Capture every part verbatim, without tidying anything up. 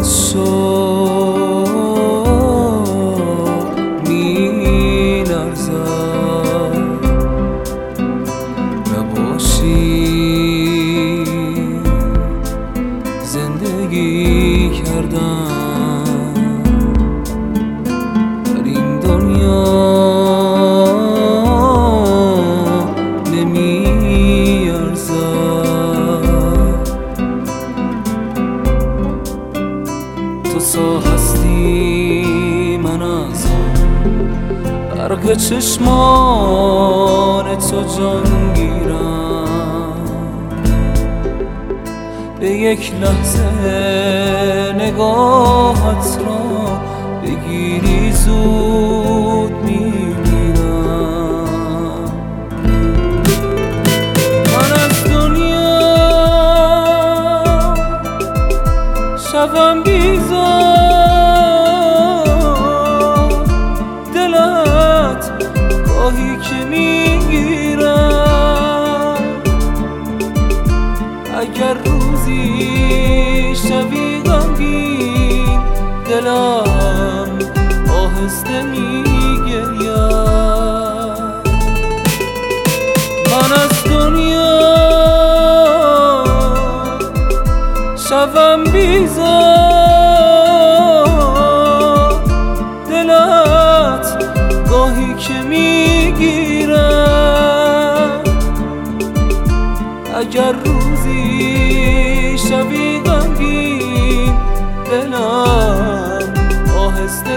از شوق می لرزد نباشی زندگی کردن در این دنیا نمی ارزد. تو سا هستی من از برق چشمان تو جان گیرم، به یک لحظه نگاهت را بگیری زود میمیرم. من از دنیا شبم بیزار، دلت گاهی که میگیرم. اگر روزی شبی غمگین دلم آهسته میگرید. من از دنیا شبم بیزار، دلت گاهی که میگیرم. اگر روزی شبی غمگین دلم آهسته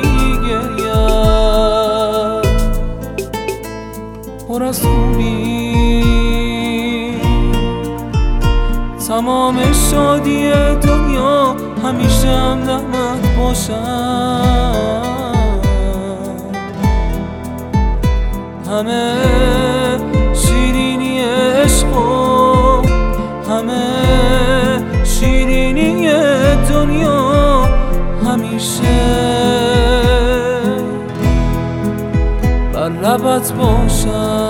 میگرید. پر از خوبی تمام شادی دنیا همیشه همدمت باشم. همه شیرینی عشق و همه شیرینی دنیا همیشه بر لبت باشم.